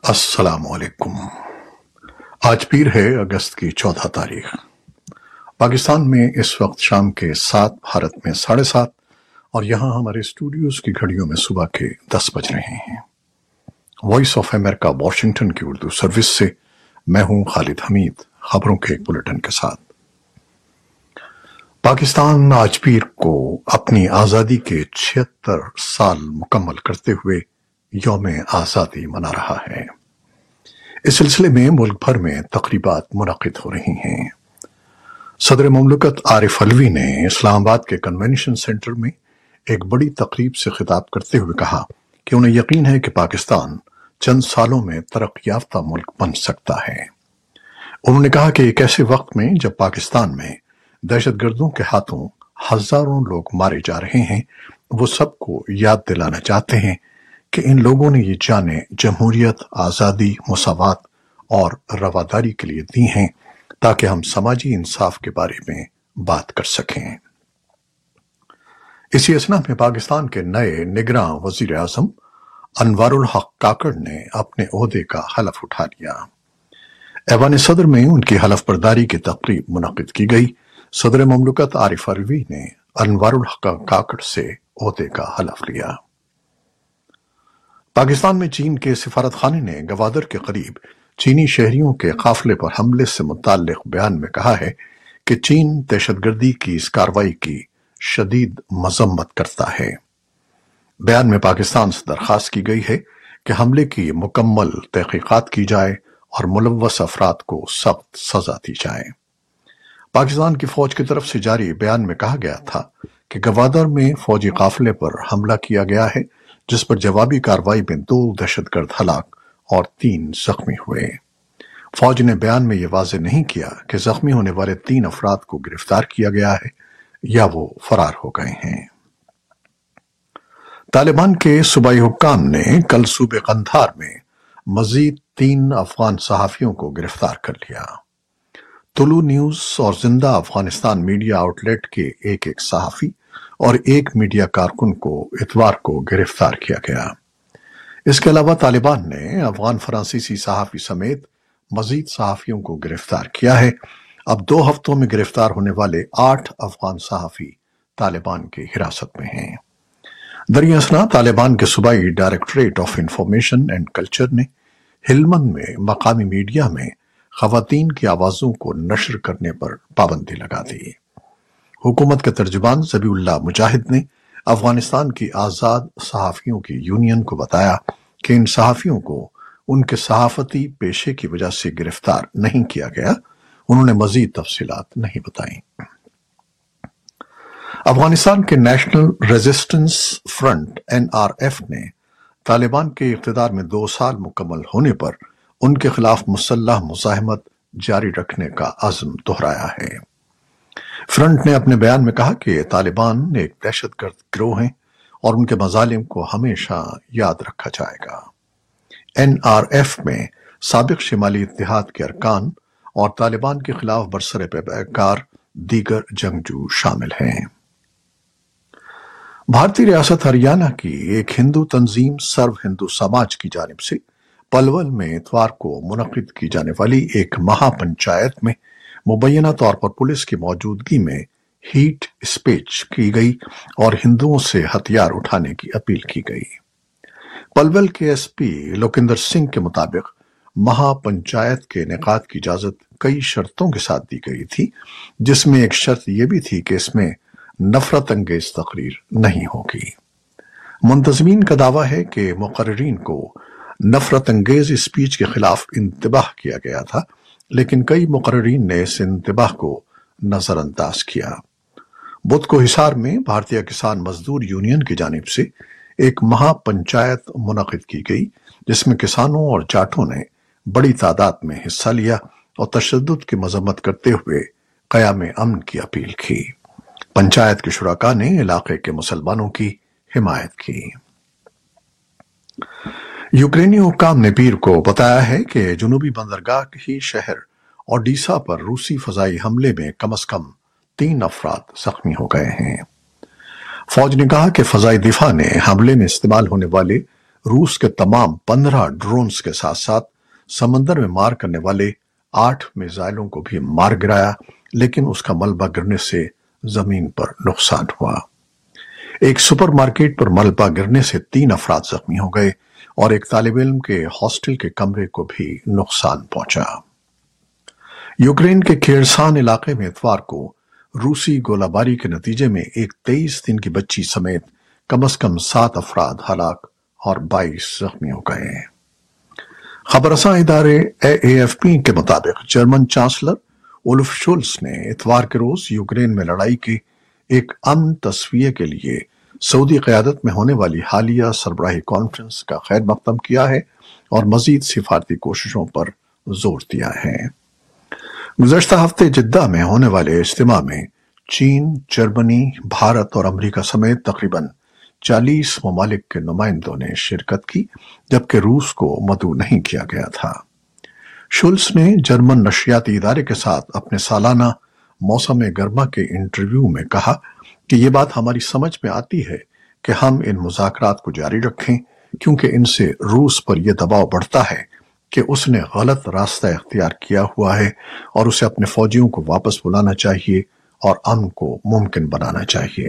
السلام علیکم۔ آج پیر ہے اگست کی 14 تاریخ۔ پاکستان میں اس وقت شام کے 7، بھارت میں 7:30 اور یہاں ہمارے اسٹوڈیوز کی گھڑیوں میں صبح کے 10 بج رہے ہیں۔ وائس آف امریکہ واشنگٹن کی اردو سروس سے میں ہوں خالد حمید، خبروں کے ایک بلیٹن کے ساتھ۔ پاکستان آج پیر کو اپنی آزادی کے 76 سال مکمل کرتے ہوئے یوم آزادی منا رہا ہے۔ اس سلسلے میں ملک بھر میں تقریبات منعقد ہو رہی ہیں۔ صدر مملکت عارف علوی نے اسلام آباد کے کنونشن سینٹر میں ایک بڑی تقریب سے خطاب کرتے ہوئے کہا کہ انہیں یقین ہے کہ پاکستان چند سالوں میں ترقی یافتہ ملک بن سکتا ہے۔ انہوں نے کہا کہ ایک ایسے وقت میں جب پاکستان میں دہشت گردوں کے ہاتھوں ہزاروں لوگ مارے جا رہے ہیں، وہ سب کو یاد دلانا چاہتے ہیں کہ ان لوگوں نے یہ جانیں جمہوریت، آزادی، مساوات اور رواداری کے لیے دی ہیں تاکہ ہم سماجی انصاف کے بارے میں بات کر سکیں۔ اسی اثنا میں پاکستان کے نئے نگراں وزیر اعظم انوار الحق کاکڑ نے اپنے عہدے کا حلف اٹھا لیا۔ ایوان صدر میں ان کی حلف برداری کی تقریب منعقد کی گئی۔ صدر مملکت عارف علوی نے انوار الحق کاکڑ سے عہدے کا حلف لیا۔ پاکستان میں چین کے سفارت خانے نے گوادر کے قریب چینی شہریوں کے قافلے پر حملے سے متعلق بیان میں کہا ہے کہ چین دہشت گردی کی اس کارروائی کی شدید مذمت کرتا ہے۔ بیان میں پاکستان سے درخواست کی گئی ہے کہ حملے کی مکمل تحقیقات کی جائے اور ملوث افراد کو سخت سزا دی جائے۔ پاکستان کی فوج کی طرف سے جاری بیان میں کہا گیا تھا کہ گوادر میں فوجی قافلے پر حملہ کیا گیا ہے، جس پر جوابی کارروائی میں 2 دہشت گرد ہلاک اور 3 زخمی ہوئے۔ فوج نے بیان میں یہ واضح نہیں کیا کہ زخمی ہونے والے 3 افراد کو گرفتار کیا گیا ہے یا وہ فرار ہو گئے ہیں۔ طالبان کے صوبائی حکام نے کل صوبے قندھار میں مزید 3 افغان صحافیوں کو گرفتار کر لیا۔ طلوع نیوز اور زندہ افغانستان میڈیا آؤٹ لیٹ کے ایک صحافی اور ایک میڈیا کارکن کو اتوار کو گرفتار کیا گیا۔ اس کے علاوہ طالبان نے افغان فرانسیسی صحافی سمیت مزید صحافیوں کو گرفتار کیا ہے۔ اب 2 ہفتوں میں گرفتار ہونے والے 8 افغان صحافی طالبان کی حراست میں ہیں۔ دریں اثنا طالبان کے صوبائی directorate of information and culture نے ہلمند میں مقامی میڈیا میں خواتین کی آوازوں کو نشر کرنے پر پابندی لگا دی۔ حکومت کے ترجمان ذبیح اللہ مجاہد نے افغانستان کی آزاد صحافیوں کی یونین کو بتایا کہ ان صحافیوں کو ان کے صحافتی پیشے کی وجہ سے گرفتار نہیں کیا گیا۔ انہوں نے مزید تفصیلات نہیں بتائیں۔ افغانستان کے نیشنل ریزسٹنس فرنٹ NRF نے طالبان کے اقتدار میں 2 سال مکمل ہونے پر ان کے خلاف مسلح مزاحمت جاری رکھنے کا عزم دہرایا ہے۔ فرنٹ نے اپنے بیان میں کہا کہ طالبان ایک دہشت گرد گروہ ہیں اور ان کے مظالم کو ہمیشہ یاد رکھا جائے گا۔ NRF میں سابق شمالی اتحاد کے ارکان اور طالبان کے خلاف برسر پیکار دیگر جنگجو شامل ہیں۔ بھارتی ریاست ہریانہ کی ایک ہندو تنظیم سرو ہندو سماج کی جانب سے پلول میں اتوار کو منعقد کی جانے والی ایک مہا پنچایت میں مبینہ طور پر پولیس کی موجودگی میں ہیٹ اسپیچ کی گئی اور ہندوؤں سے ہتھیار اٹھانے کی اپیل کی گئی۔ پلول کے SP لوکندر سنگھ کے مطابق مہا پنچایت کے انعقاد کی اجازت کئی شرطوں کے ساتھ دی گئی تھی، جس میں ایک شرط یہ بھی تھی کہ اس میں نفرت انگیز تقریر نہیں ہوگی۔ منتظمین کا دعویٰ ہے کہ مقررین کو نفرت انگیز اسپیچ کے خلاف انتباہ کیا گیا تھا، لیکن کئی مقررین نے اس انتباہ کو نظر انداز کیا۔ بدھ کو حصار میں بھارتیہ کسان مزدور یونین کی جانب سے ایک مہا پنچایت منعقد کی گئی، جس میں کسانوں اور جاٹوں نے بڑی تعداد میں حصہ لیا اور تشدد کی مذمت کرتے ہوئے قیام امن کی اپیل کی۔ پنچایت کے شرکاء نے علاقے کے مسلمانوں کی حمایت کی۔ یوکرینی حکام نے پیر کو بتایا ہے کہ جنوبی بندرگاہ ہی شہر اوڈیسا پر روسی فضائی حملے میں کم از کم 3 افراد زخمی ہو گئے ہیں۔ فوج نے کہا کہ فضائی دفاع نے حملے میں استعمال ہونے والے روس کے تمام 15 ڈرونز کے ساتھ ساتھ سمندر میں مار کرنے والے 8 میزائلوں کو بھی مار گرایا، لیکن اس کا ملبہ گرنے سے زمین پر نقصان ہوا۔ ایک سپر مارکیٹ پر ملبہ گرنے سے 3 افراد زخمی ہو گئے اور ایک طالب علم کے ہاسٹل کے کمرے کو بھی نقصان پہنچا۔ یوکرین کے کھیرسان علاقے میں اتوار کو روسی گولہ باری کے نتیجے میں ایک 23 دن کی بچی سمیت کم از کم 7 افراد ہلاک اور 22 زخمی ہو گئے۔ خبر رساں ادارے AFP کے مطابق جرمن چانسلر اولف شولز نے اتوار کے روز یوکرین میں لڑائی کے ایک امن تصفیے کے لیے سعودی قیادت میں ہونے والی حالیہ سربراہی کانفرنس کا خیر مقدم کیا ہے اور مزید سفارتی کوششوں پر زور دیا ہے۔ گزشتہ ہفتے جدہ میں ہونے والے اجتماع میں چین، جرمنی، بھارت اور امریکہ سمیت تقریباً 40 ممالک کے نمائندوں نے شرکت کی، جبکہ روس کو مدعو نہیں کیا گیا تھا۔ شولز نے جرمن نشریاتی ادارے کے ساتھ اپنے سالانہ موسم گرما کے انٹرویو میں کہا کہ یہ بات ہماری سمجھ میں آتی ہے کہ ہم ان مذاکرات کو جاری رکھیں، کیونکہ ان سے روس پر یہ دباؤ بڑھتا ہے کہ اس نے غلط راستہ اختیار کیا ہوا ہے اور اسے اپنے فوجیوں کو واپس بلانا چاہیے اور امن کو ممکن بنانا چاہیے۔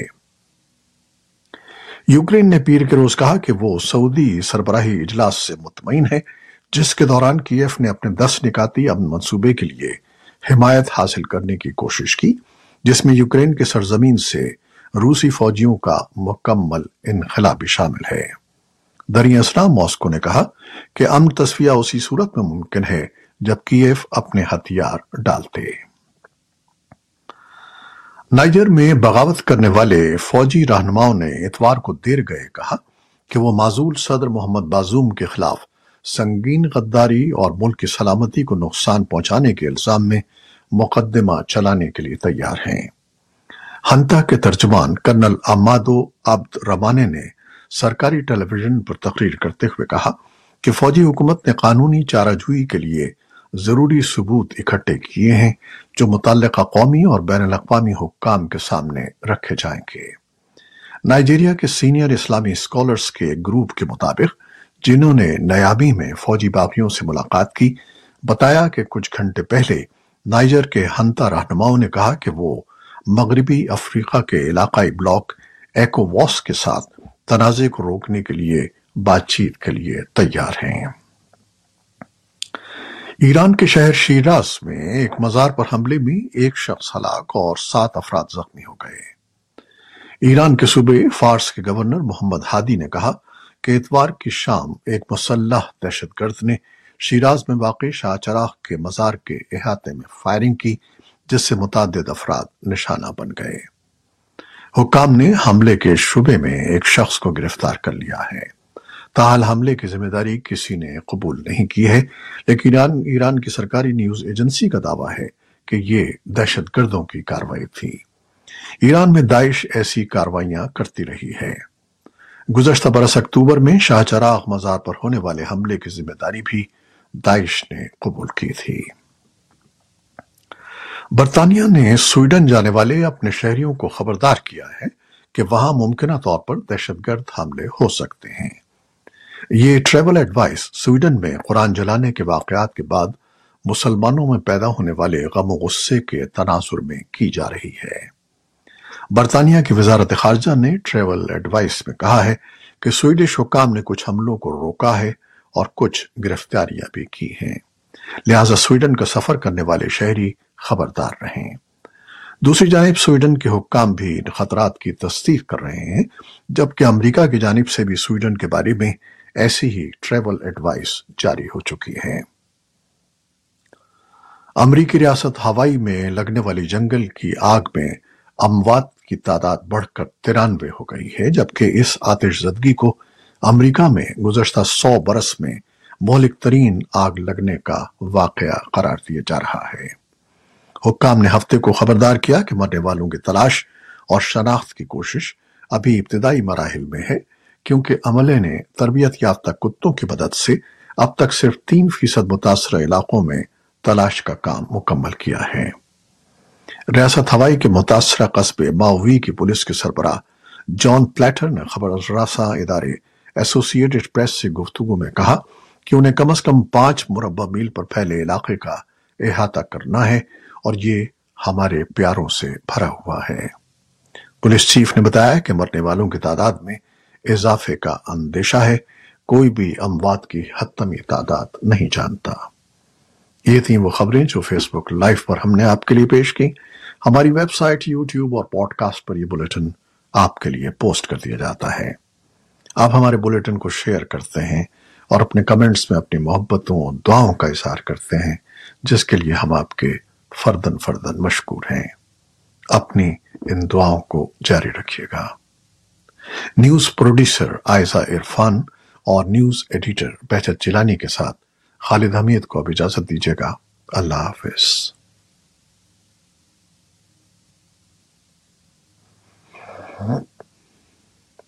یوکرین نے پیر کے روز کہا کہ وہ سعودی سربراہی اجلاس سے مطمئن ہے، جس کے دوران کیف نے اپنے 10 نکاتی امن منصوبے کے لیے حمایت حاصل کرنے کی کوشش کی، جس میں یوکرین کے سرزمین سے روسی فوجیوں کا مکمل انخلا بھی شامل ہے۔ دریں اثنا ماسکو نے کہا کہ امن تصفیہ اسی صورت میں ممکن ہے جب کیف اپنے ہتھیار ڈالتے۔ نائجر میں بغاوت کرنے والے فوجی رہنماؤں نے اتوار کو دیر گئے کہا کہ وہ معزول صدر محمد بازوم کے خلاف سنگین غداری اور ملک کی سلامتی کو نقصان پہنچانے کے الزام میں مقدمہ چلانے کے لیے تیار ہیں۔ ہنتا کے ترجمان کرنل امادو عبد رمانے نے سرکاری ٹیلی ویژن پر تقریر کرتے ہوئے کہا کہ فوجی حکومت نے قانونی چارہ جوئی کے لیے ضروری ثبوت اکٹھے کیے ہیں جو متعلقہ قومی اور بین الاقوامی حکام کے سامنے رکھے جائیں گے۔ نائجیریا کے سینئر اسلامی اسکالرز کے گروپ کے مطابق، جنہوں نے نیامی میں فوجی باغیوں سے ملاقات کی، بتایا کہ کچھ گھنٹے پہلے نائجر کے ہنتا رہنماؤں نے کہا کہ وہ مغربی افریقہ کے علاقائی بلاک ایکوواس کے ساتھ تنازع کو روکنے کے لیے بات چیت کے لیے تیار ہیں۔ ایران کے شہر شیراز میں ایک مزار پر حملے میں ایک شخص ہلاک اور 7 افراد زخمی ہو گئے۔ ایران کے صوبے فارس کے گورنر محمد ہادی نے کہا کہ اتوار کی شام ایک مسلح دہشت گرد نے شیراز میں واقع شاہ چراغ کے مزار کے احاطے میں فائرنگ کی، جس سے متعدد افراد نشانہ بن گئے۔ حکام نے حملے کے شبے میں ایک شخص کو گرفتار کر لیا ہے۔ تاحال حملے کی ذمہ داری کسی نے قبول نہیں کی ہے، لیکن ایران کی سرکاری نیوز ایجنسی کا دعویٰ ہے کہ یہ دہشت گردوں کی کارروائی تھی۔ ایران میں داعش ایسی کارروائیاں کرتی رہی ہے۔ گزشتہ برس اکتوبر میں شاہ چراغ مزار پر ہونے والے حملے کی ذمہ داری بھی داعش نے قبول کی تھی۔ برطانیہ نے سویڈن جانے والے اپنے شہریوں کو خبردار کیا ہے کہ وہاں ممکنہ طور پر دہشت گرد حملے ہو سکتے ہیں۔ یہ ٹریول ایڈوائس سویڈن میں قرآن جلانے کے واقعات کے بعد مسلمانوں میں پیدا ہونے والے غم و غصے کے تناظر میں کی جا رہی ہے۔ برطانیہ کی وزارت خارجہ نے ٹریول ایڈوائس میں کہا ہے کہ سویڈش حکام نے کچھ حملوں کو روکا ہے اور کچھ گرفتاریاں بھی کی ہیں، لہٰذا سویڈن کا سفر کرنے والے شہری خبردار رہیں۔ دوسری جانب سویڈن کے حکام بھی ان خطرات کی تصدیق کر رہے ہیں، جبکہ امریکہ کی جانب سے بھی سویڈن کے بارے میں ایسی ہی ٹریول ایڈوائس جاری ہو چکی ہے۔ امریکی ریاست ہوائی میں لگنے والی جنگل کی آگ میں اموات کی تعداد بڑھ کر 93 ہو گئی ہے، جبکہ اس آتش زدگی کو امریکہ میں گزشتہ 100 برس میں مہلک ترین آگ لگنے کا واقعہ قرار دیا جا رہا ہے۔ حکام نے ہفتے کو خبردار کیا کہ مرنے والوں کی تلاش اور شناخت کی کوشش ابھی ابتدائی مراحل میں ہے، کیونکہ عملے نے تربیت یافتہ کتوں کی مدد سے اب تک صرف 3% متاثرہ علاقوں میں تلاش کا کام مکمل کیا ہے۔ ریاست ہوائی کے متاثرہ قصبے ماؤی کی پولیس کے سربراہ جان پلیٹر نے خبر رساں ادارے एसोसिएटेड प्रेस से गुफ्तगू में कहा कि उन्हें कम से कम 5 मुरब्बा मील पर फैले इलाके का अहाता करना है और ये हमारे प्यारों से भरा हुआ है। पुलिस चीफ ने बताया कि मरने वालों की तादाद में इजाफे का अंदेशा है। कोई भी अमवात की हत्मी तादाद नहीं जानता। ये थी वो खबरें जो फेसबुक लाइव पर हमने आपके लिए पेश की। हमारी वेबसाइट, यूट्यूब और पॉडकास्ट पर यह बुलेटिन आपके लिए पोस्ट कर दिया जाता है। आप हमारे बुलेटिन को शेयर करते हैं और अपने कमेंट्स में अपनी मोहब्बतों और दुआओं का इजहार करते हैं, जिसके लिए हम आपके फर्दन फर्दन मशकूर हैं। अपनी इन दुआओं को जारी रखिएगा। न्यूज प्रोड्यूसर आयशा इरफान और न्यूज एडिटर बहजत जिलानी के साथ खालिद हमीद को अब इजाजत दीजिएगा। अल्लाह हाफिज।